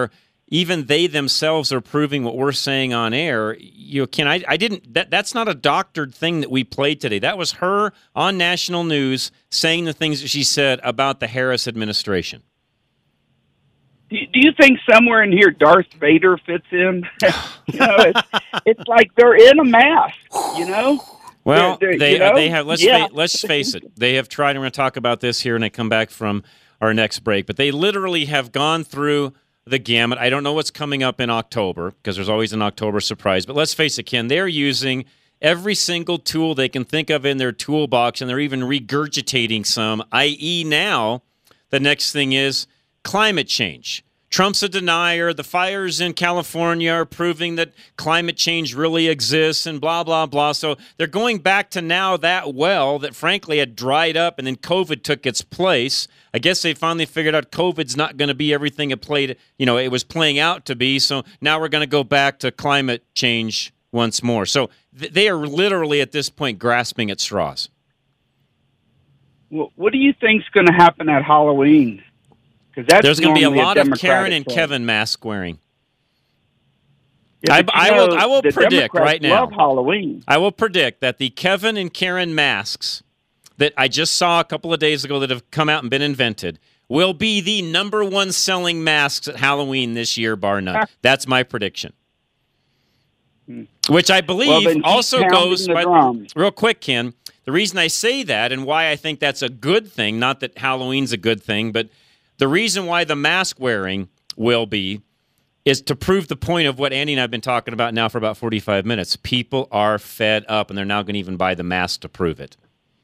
even they themselves are proving what we're saying on air. Ken, I didn't. That's not a doctored thing that we played today. That was her on national news saying the things that she said about the Harris administration. Do you think somewhere in here Darth Vader fits in? It's like they're in a mask, Well, they have. Yeah. Let's face it. They have tried. And we're going to talk about this here, and I come back from our next break. But they literally have gone through the gamut. I don't know what's coming up in October because there's always an October surprise. But let's face it, Ken. They're using every single tool they can think of in their toolbox, and they're even regurgitating some. I.e., now the next thing is climate change. Trump's a denier. The fires in California are proving that climate change really exists and blah, blah, blah. So they're going back to now that well that frankly had dried up and then COVID took its place. I guess they finally figured out COVID's not going to be everything it was playing out to be. So now we're going to go back to climate change once more. So they are literally at this point grasping at straws. Well, what do you think's going to happen at Halloween? There's going to be a lot of Karen and Kevin mask wearing. Yeah, I will predict Democrats right now. love Halloween. I will predict that the Kevin and Karen masks that I just saw a couple of days ago that have come out and been invented will be the number one selling masks at Halloween this year, bar none. That's my prediction. Which I believe also goes by real quick, Ken. The reason I say that and why I think that's a good thing, not that Halloween's a good thing, but the reason why the mask wearing will be is to prove the point of what Andy and I have been talking about now for about 45 minutes. People are fed up, and they're now going to even buy the mask to prove it.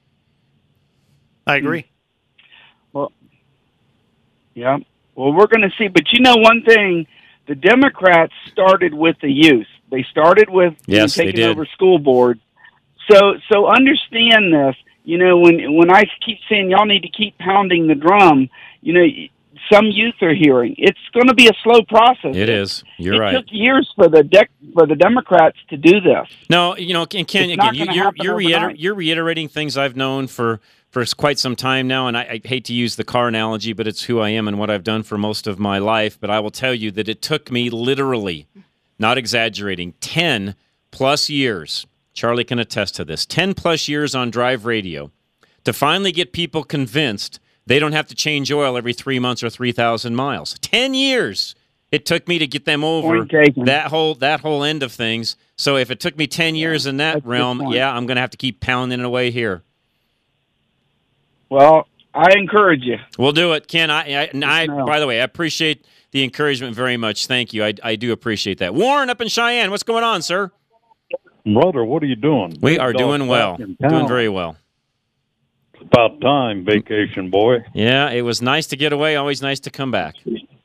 I agree. Well, yeah. Well, we're going to see. But one thing, the Democrats started with the youth. They started with taking over school boards. So understand this. When I keep saying y'all need to keep pounding the drum, some youth are hearing. It's going to be a slow process. It is. You're right. It took years for the Democrats to do this. No, and Ken, again, you're reiterating things I've known for quite some time now, and I hate to use the car analogy, but it's who I am and what I've done for most of my life. But I will tell you that it took me literally, not exaggerating, 10-plus years. Charlie can attest to this. 10-plus years on drive radio to finally get people convinced they don't have to change oil every 3 months or 3,000 miles. 10 years it took me to get them over that whole end of things. So if it took me 10 years in that realm, I'm going to have to keep pounding it away here. Well, I encourage you. We'll do it, Ken. By the way, I appreciate the encouragement very much. Thank you. I do appreciate that. Warren up in Cheyenne, what's going on, sir? Brother, what are you doing? We are doing well. Doing very well. It's about time, vacation boy. Yeah, it was nice to get away. Always nice to come back.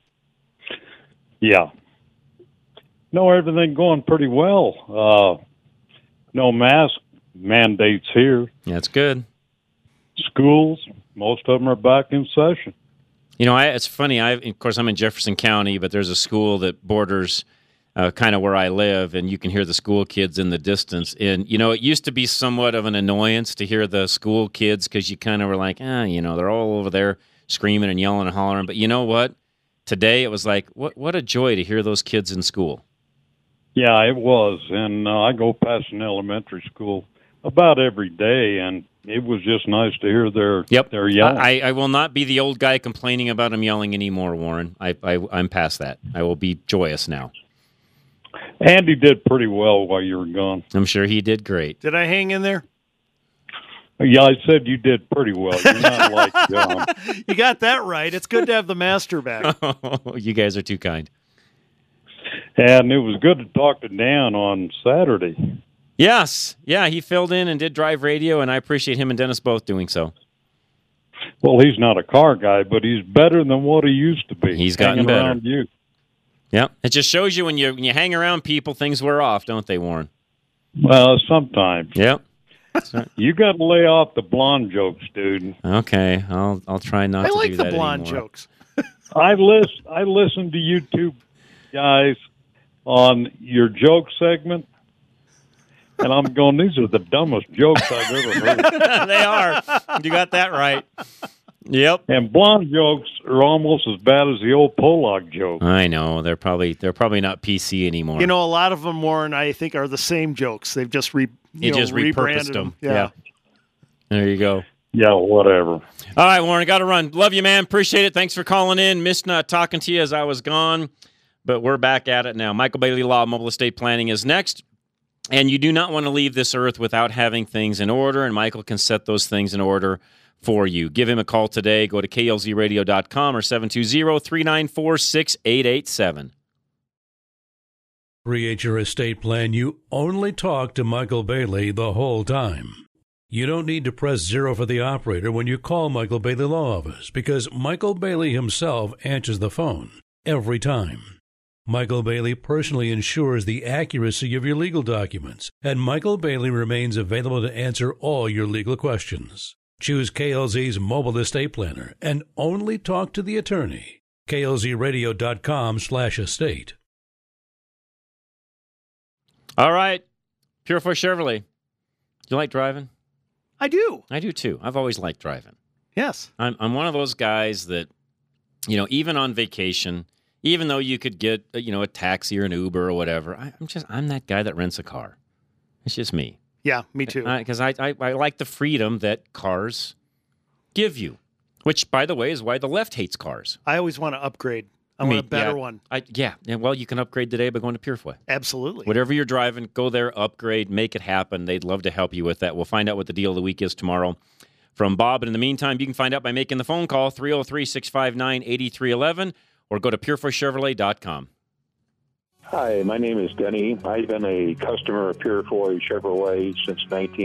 Yeah. No, everything going pretty well. No mask mandates here. That's good. Schools, most of them are back in session. It's funny. Of course, I'm in Jefferson County, but there's a school that borders kind of where I live, and you can hear the school kids in the distance. And, it used to be somewhat of an annoyance to hear the school kids because you kind of were like, they're all over there screaming and yelling and hollering. But you know what? Today it was like, what a joy to hear those kids in school. Yeah, it was. And I go past an elementary school about every day, and it was just nice to hear their yelling. I will not be the old guy complaining about them yelling anymore, Warren. I'm past that. I will be joyous now. Andy did pretty well while you were gone. I'm sure he did great. Did I hang in there? Yeah, I said you did pretty well. You're not like John. You got that right. It's good to have the master back. You guys are too kind. And it was good to talk to Dan on Saturday. Yes. Yeah, he filled in and did drive radio, and I appreciate him and Dennis both doing so. Well, he's not a car guy, but he's better than what he used to be. He's gotten better. Around you. Yeah, it just shows you when you hang around people, things wear off, don't they, Warren? Well, sometimes. Yep. You got to lay off the blonde jokes, dude. Okay, I'll try not to do that anymore. I like the blonde jokes. I listen to you two guys on your joke segment, and I'm going, these are the dumbest jokes I've ever heard. They are. You got that right. Yep. And blonde jokes are almost as bad as the old Pollock joke. I know. They're probably not PC anymore. You know, a lot of them, Warren, I think, are the same jokes. They've just repurposed rebranded them. Yeah. There you go. Yeah, whatever. All right, Warren, I got to run. Love you, man. Appreciate it. Thanks for calling in. Missed not talking to you as I was gone, but we're back at it now. Michael Bailey Law Mobile Estate Planning is next. And you do not want to leave this earth without having things in order, and Michael can set those things in order for you. Give him a call today. Go to klzradio.com or 720-394-6887. Create your estate plan. You only talk to Michael Bailey the whole time. You don't need to press 0 for the operator when you call Michael Bailey Law Office, because Michael Bailey himself answers the phone every time. Michael Bailey personally ensures the accuracy of your legal documents, and Michael Bailey remains available to answer all your legal questions. Choose KLZ's mobile estate planner and only talk to the attorney. klzradio.com/estate. All right. Purefoy Chevrolet. You like driving? I do. I do too. I've always liked driving. Yes. I'm one of those guys that, even on vacation, even though you could get, a taxi or an Uber or whatever, I'm that guy that rents a car. It's just me. Yeah, me too. Because I like the freedom that cars give you, which, by the way, is why the left hates cars. I always want to upgrade. I want a better one. Well, you can upgrade today by going to Purefoy. Absolutely. Whatever you're driving, go there, upgrade, make it happen. They'd love to help you with that. We'll find out what the deal of the week is tomorrow from Bob. And in the meantime, you can find out by making the phone call, 303-659-8311, or go to purefoychevrolet.com. Hi, my name is Denny. I've been a customer of Purefoy Chevrolet since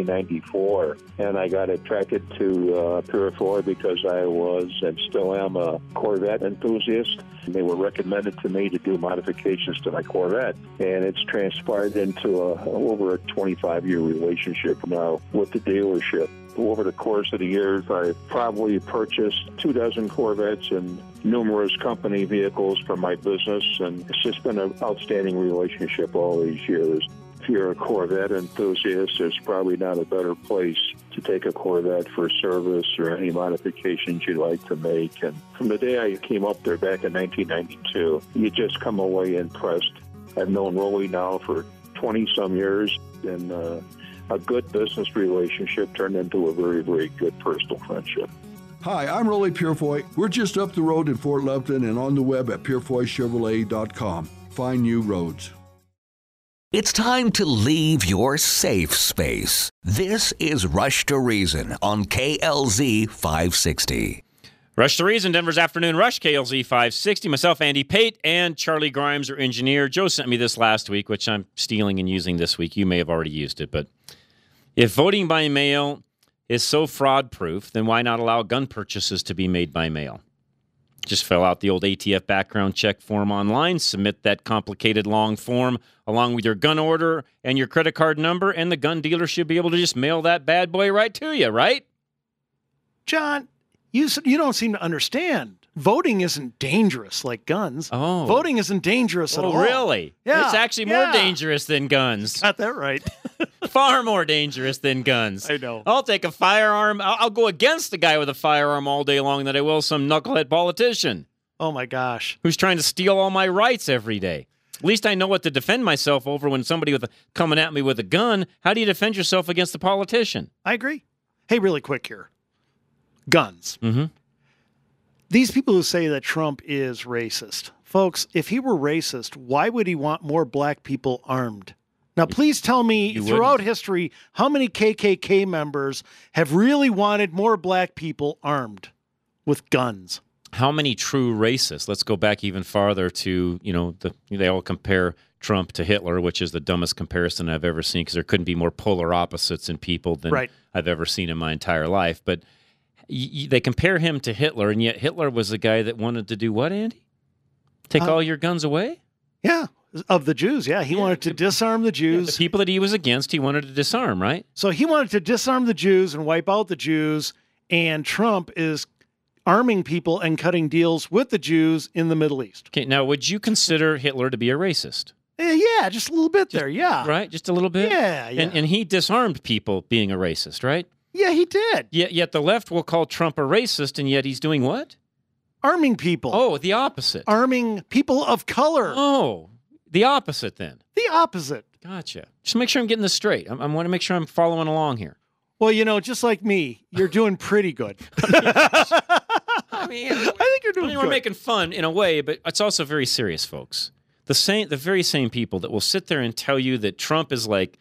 1994, and I got attracted to Purefoy because I was and still am a Corvette enthusiast. They were recommended to me to do modifications to my Corvette, and it's transpired into over a 25-year relationship now with the dealership. Over the course of the years, I've probably purchased 24 Corvettes and numerous company vehicles for my business, and it's just been an outstanding relationship all these years. If you're a Corvette enthusiast, there's probably not a better place to take a Corvette for service or any modifications you'd like to make. And from the day I came up there back in 1992, you just come away impressed. I've known Rolly now for 20-some years, and a good business relationship turned into a very, very good personal friendship. Hi, I'm Rolly Purefoy. We're just up the road in Fort Leaventon and on the web at purefoychevrolet.com. Find new roads. It's time to leave your safe space. This is Rush to Reason on KLZ 560. Rush to Reason, Denver's Afternoon Rush, KLZ 560. Myself, Andy Pate, and Charlie Grimes, our engineer. Joe sent me this last week, which I'm stealing and using this week. You may have already used it, but if voting by mail is so fraud-proof, then why not allow gun purchases to be made by mail? Just fill out the old ATF background check form online, submit that complicated long form along with your gun order and your credit card number, and the gun dealer should be able to just mail that bad boy right to you, right? John, you don't seem to understand. Voting isn't dangerous like guns. Oh. Voting isn't dangerous at all. Oh, really? Yeah. It's actually more dangerous than guns. Got that right. Far more dangerous than guns. I know. I'll take a firearm. I'll go against the guy with a firearm all day long than I will some knucklehead politician. Oh, my gosh. Who's trying to steal all my rights every day. At least I know what to defend myself over when somebody coming at me with a gun. How do you defend yourself against the politician? I agree. Hey, really quick here. Guns. Mm-hmm. These people who say that Trump is racist, folks, if he were racist, why would he want more black people armed? Now, please tell me throughout history how many KKK members have really wanted more black people armed with guns. How many true racists? Let's go back even farther to, they all compare Trump to Hitler, which is the dumbest comparison I've ever seen because there couldn't be more polar opposites in people than I've ever seen in my entire life. But they compare him to Hitler, and yet Hitler was the guy that wanted to do what, Andy? Take all your guns away? Yeah, of the Jews, yeah. He wanted to disarm the Jews. The people that he was against, he wanted to disarm, right? So he wanted to disarm the Jews and wipe out the Jews, and Trump is arming people and cutting deals with the Jews in the Middle East. Okay, now would you consider Hitler to be a racist? Yeah, just a little bit there, yeah. Right, just a little bit? Yeah. And he disarmed people being a racist, right? Yeah, he did. Yet the left will call Trump a racist, and yet he's doing what? Arming people. Oh, the opposite. Arming people of color. Oh, the opposite then. The opposite. Gotcha. Just make sure I'm getting this straight. I want to make sure I'm following along here. Well, just like me, you're doing pretty good. I think you're doing good. We're making fun in a way, but it's also very serious, folks. The very same people that will sit there and tell you that Trump is like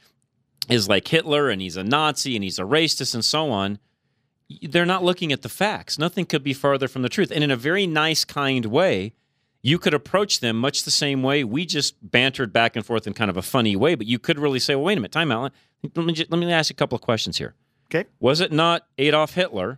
Hitler and he's a Nazi and he's a racist and so on, they're not looking at the facts. Nothing could be farther from the truth. And in a very nice, kind way, you could approach them much the same way we just bantered back and forth in kind of a funny way, but you could really say, well, wait a minute, time out. Let me ask you a couple of questions here. Okay. Was it not Adolf Hitler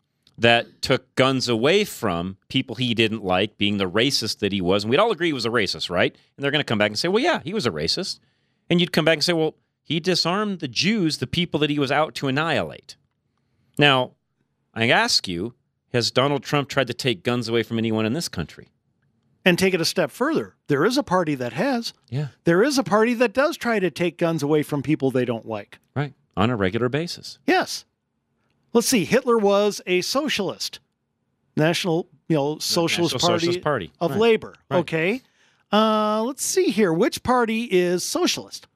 that took guns away from people he didn't like, being the racist that he was? And we'd all agree he was a racist, right? And they're going to come back and say, well, yeah, he was a racist. And you'd come back and say, well, he disarmed the Jews, the people that he was out to annihilate. Now, I ask you, has Donald Trump tried to take guns away from anyone in this country? And take it a step further. There is a party that has. Yeah. There is a party that does try to take guns away from people they don't like. Right. On a regular basis. Yes. Let's see. Hitler was a socialist. National Socialist Party of right. Labor. Right. Okay. Let's see here. Which party is socialist?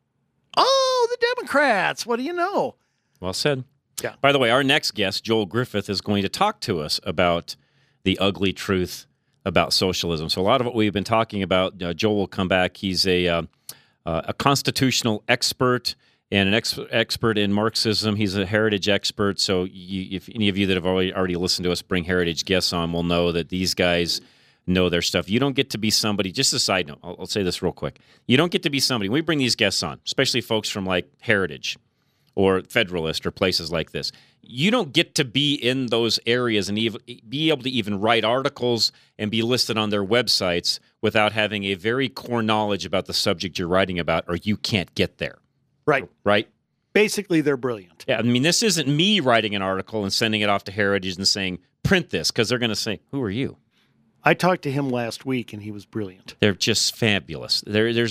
Oh, the Democrats. What do you know? Well said. Yeah. By the way, our next guest, Joel Griffith, is going to talk to us about the ugly truth about socialism. So a lot of what we've been talking about, Joel will come back. He's a constitutional expert and an expert in Marxism. He's a heritage expert. So if any of you that have already listened to us bring heritage guests on will know that these guys know their stuff. You don't get to be somebody, just a side note, I'll say this real quick. You don't get to be somebody, when we bring these guests on, especially folks from like Heritage or Federalist or places like this, you don't get to be in those areas and be able to even write articles and be listed on their websites without having a very core knowledge about the subject you're writing about, or you can't get there. Right. Right? Basically, they're brilliant. Yeah, I mean, this isn't me writing an article and sending it off to Heritage and saying, print this, because they're going to say, who are you? I talked to him last week, and he was brilliant. They're just fabulous.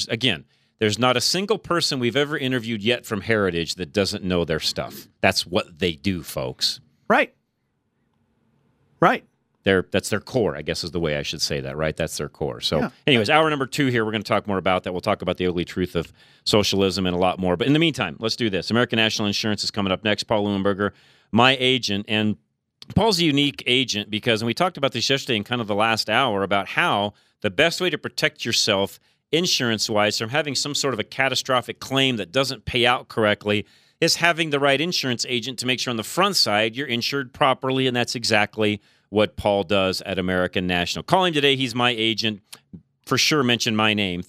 There's not a single person we've ever interviewed yet from Heritage that doesn't know their stuff. That's what they do, folks. Right. Right. That's their core, I guess is the way I should say that, right? That's their core. So anyways, hour number 2 here, we're going to talk more about that. We'll talk about the ugly truth of socialism and a lot more. But in the meantime, let's do this. American National Insurance is coming up next. Paul Leuenberger, my agent. And Paul's a unique agent because, and we talked about this yesterday in kind of the last hour, about how the best way to protect yourself insurance-wise from having some sort of a catastrophic claim that doesn't pay out correctly is having the right insurance agent to make sure on the front side you're insured properly, and that's exactly what Paul does at American National. Call him today. He's my agent. For sure, mention my name,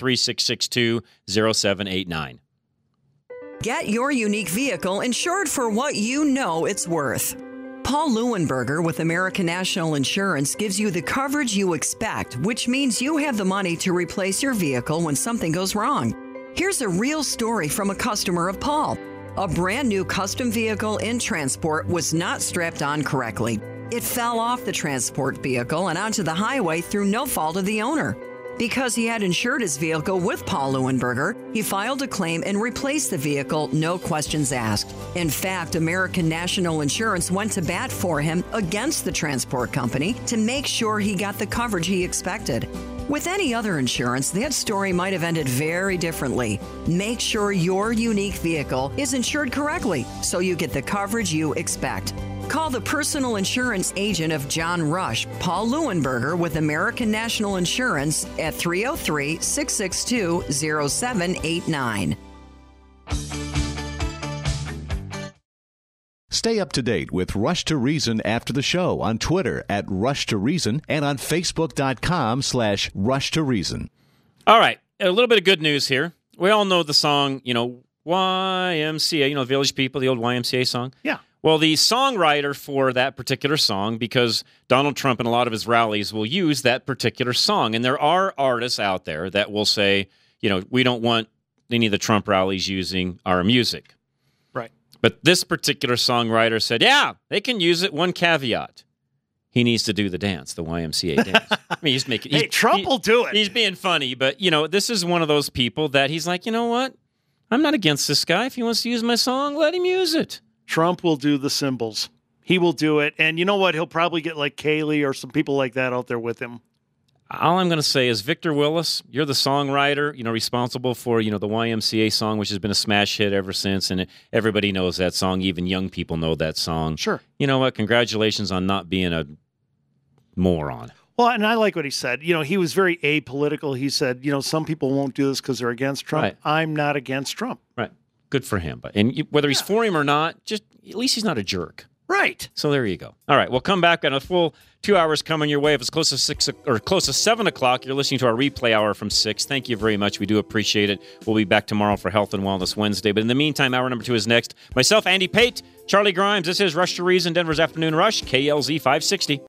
303-662-0789. Get your unique vehicle insured for what you know it's worth. Paul Leuenberger with American National Insurance gives you the coverage you expect, which means you have the money to replace your vehicle when something goes wrong. Here's a real story from a customer of Paul. A brand new custom vehicle in transport was not strapped on correctly. It fell off the transport vehicle and onto the highway through no fault of the owner. Because he had insured his vehicle with Paul Leuenberger, he filed a claim and replaced the vehicle, no questions asked. In fact, American National Insurance went to bat for him against the transport company to make sure he got the coverage he expected. With any other insurance, that story might have ended very differently. Make sure your unique vehicle is insured correctly so you get the coverage you expect. Call the personal insurance agent of John Rush, Paul Leuenberger with American National Insurance at 303-662-0789. Stay up to date with Rush to Reason after the show on Twitter at Rush to Reason and on Facebook.com/Rush to Reason. All right, a little bit of good news here. We all know the song, YMCA, Village People, the old YMCA song. Yeah. Well, the songwriter for that particular song, because Donald Trump in a lot of his rallies will use that particular song, and there are artists out there that will say, we don't want any of the Trump rallies using our music. Right. But this particular songwriter said, yeah, they can use it. One caveat. He needs to do the dance, the YMCA dance. I mean, Trump will do it. He's being funny, but, this is one of those people that he's like, you know what? I'm not against this guy. If he wants to use my song, let him use it. Trump will do the symbols. He will do it. And you know what? He'll probably get like Kaylee or some people like that out there with him. All I'm going to say is, Victor Willis, you're the songwriter, responsible for, the YMCA song, which has been a smash hit ever since, and everybody knows that song. Even young people know that song. Sure. You know what? Congratulations on not being a moron. Well, and I like what he said. He was very apolitical. He said, some people won't do this because they're against Trump. Right. I'm not against Trump. Right. Good for him. Whether he's for him or not, just at least he's not a jerk. Right. So there you go. All right, we'll come back on a full 2 hours coming your way. If it's close to 6 or close to 7 o'clock, you're listening to our replay hour from 6. Thank you very much. We do appreciate it. We'll be back tomorrow for Health and Wellness Wednesday. But in the meantime, hour number 2 is next. Myself, Andy Pate, Charlie Grimes. This is Rush to Reason, Denver's Afternoon Rush, KLZ 560.